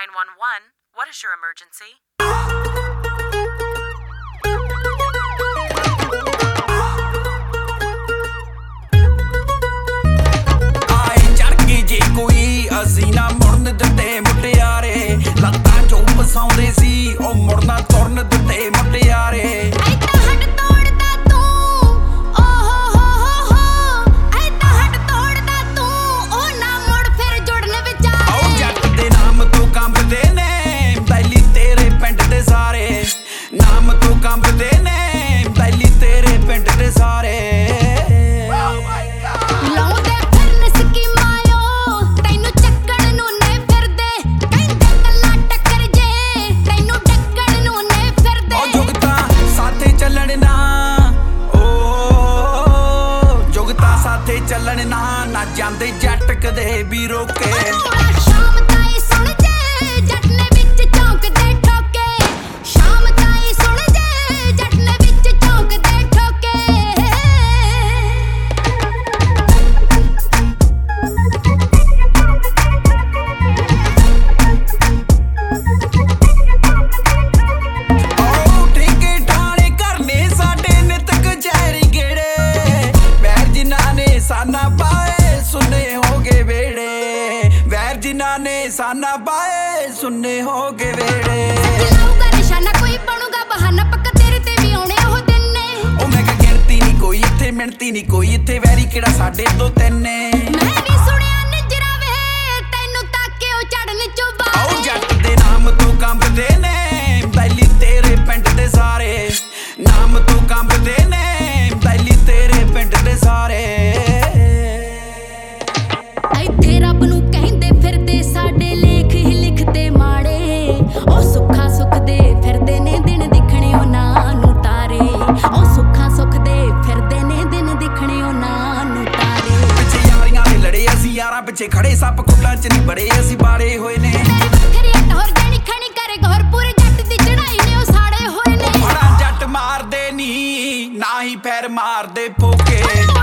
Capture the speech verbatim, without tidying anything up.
nine one one. What is your emergency? ਆਏ ਚੜ ਕੇ ਜੇ ਕੋਈ ਅਸੀਂ ਨਾ ਮੁੜਨ ਦਿੱਤੇ ਮੁਟਿਆਰੇ ਲੱਤਾਂ ਚੋਂ ਫਸਾਉਂਦੇ ਸੀ ਉਹ ਮੁੜਨਾ ਤੁਰਨ ਦਿੱਤੇ ਮੁਟਿਆਰੇ ਨਾਮ ਤੋਂ ਕੰਬਦੇ ਨੇ ਬੈਲੀ ਤੇਰੇ ਪਿੰਡ ਦੇ ਸਾਰੇ ਲਾਉਂਦੇ ਫਿਰਨ ਸਕੀਮਾਂ ਓ ਤੈਨੂੰ ਚੱਕਣ ਨੂੰ ਨੇ ਫਿਰਦੇ ਕਹਿੰਦੇ ਕੱਲਾ ਟੱਕਰ ਜੇ ਤੈਨੂੰ ਡੱਕਣ ਨੂੰ ਨੇ ਫਿਰਦੇ ਓ ਜੁਗਤਾ ਸਾਥੇ ਚੱਲਣ ਨਾ ਓ ਜੁਗਤਾ ਸਾਥੇ ਚੱਲਣ ਨਾ ਨਾ ਜਾਂਦੇ ਜੱਟ ਕਦੇ ਵੀ ਰੋਕੇ ਸ਼ਾਮ ਤਾਈ ਸੁਣ ਜੇ ਜੱਟ ਨੇ ਵਿੱਚ ਚੌਂਕਦੇ ਠੋਕੇ ਸ਼ਾਮ ਤਾਈ ਸੁਣ ਜੇ ਜੱਟ ਨੇ ਵਿੱਚ ਚੌਂਕਦੇ ਠੋਕੇ ਓ ਠੇਕੇ ਠਾਣੇ ਕਰਨੇ ਸਾਡੇ ਨਿਤ ਕਚਹਿਰੀ ਗੇੜੇ ਵੈਰ ਜਿਨ੍ਹਾਂ ਨੇ ਸਾਨਾ ਪਾਏ ਸੁੰਨੇ ਹੋ ਗਏ ਵੇੜੇ ਵੈਰ ਜਿਨ੍ਹਾਂ ਨੇ ਸਾਨਾ ਪਾਏ ਸੁੰਨੇ ਹੋ ਗਏ ਵੇੜੇ ਲਾਊਗਾ ਨਿਸ਼ਾਨਾ ਕੋਈ ਬਣੂਗਾ ਬਹਾਨਾ ਪੱਕਾ ਤੇਰੇ ਤੇ ਵੀ ਆਉਣੇ ਉਹ ਦਿਨ ਨੇ ਉਹ ਮੈਂ ਕਿਹਾ ਗਿਣਤੀ ਨਹੀਂ ਕੋਈ ਇੱਥੇ ਮਿਣਤੀ ਨਹੀਂ ਕੋਈ ਇੱਥੇ ਵੈਰੀ ਕਿਹੜਾ ਸਾਡੇ ਦੋ ਤਿੰਨ ਨੇ ਮੈਂ ਵੀ ਸੁਣਿਆ ਨਿਜਰਾ ਵੇ ਤੈਨੂੰ ਤਾਕੇ ਉਹ ਚੜਨ ਚੋਂ ਆਓ ਬਾਰੇ ਜੱਟ ਦੇ ਨਾਮ ਤੋਂ ਕੰਬਦੇ ਨੇ ਬੈਲੀ ਤੇਰੇ ਪਿੰਡ ਦੇ ਸਾਰੇ ਨਾਮ ਤੋਂ ਕੰਬਦੇ ਨੇ ਬੈਲੀ ਤੇਰੇ ਪਿੰਡ ਦੇ ਸਾਰੇ ਇੱਥੇ ਰੱਬ ਨੂੰ ਕਹਿੰਦੇ ਫਿਰਦੇ ਸਾਡੇ ਲੇਖ ਹੀ ਲਿਖਦੇ ਮਾੜੇ ਉਹ ਸੁੱਖਾ ਸੁੱਖ ਦੇ ਫਿਰਦੇ ਨੇ ਦਿਨ ਦਿਖਣੇ ਉਹਨਾਂ ਨੂੰ ਤਾਰੇ ਉਹ ਸੁੱਖਾ ਸੁੱਖ ਦੇ ਫਿਰਦੇ ਨੇ ਦਿਨ ਦਿਖਣੇ ਉਹਨਾਂ ਨੂੰ ਤਾਰੇ ਪਿੱਛੇ ਯਾਰੀਆਂ ਦੇ ਲੜੇ ਅਸੀਂ ਯਾਰਾਂ ਪਿੱਛੇ ਖੜੇ ਸੱਪ ਕੁੱਟਾਂ ਚ ਨਹੀਂ ਬੜੇ ਅਸੀਂ ਬਾੜੇ ਹੋਏ ਨੇ ਵੱਖਰੀ ਅੱਟ ਹੋਰ ਜਾਣੀ ਖਣੀ ਕਰੇ ਗੌਰ ਪੂਰੇ ਜੱਟ ਦੀ ਚੜਾਈ ਨੇ ਉਹ ਸਾੜੇ ਹੋਏ ਨੇ ਬੜਾ ਜੱਟ ਮਾਰਦੇ ਨਹੀਂ ਨਾ ਹੀ ਪੈਰ ਮਾਰਦੇ ਫੋਕੇ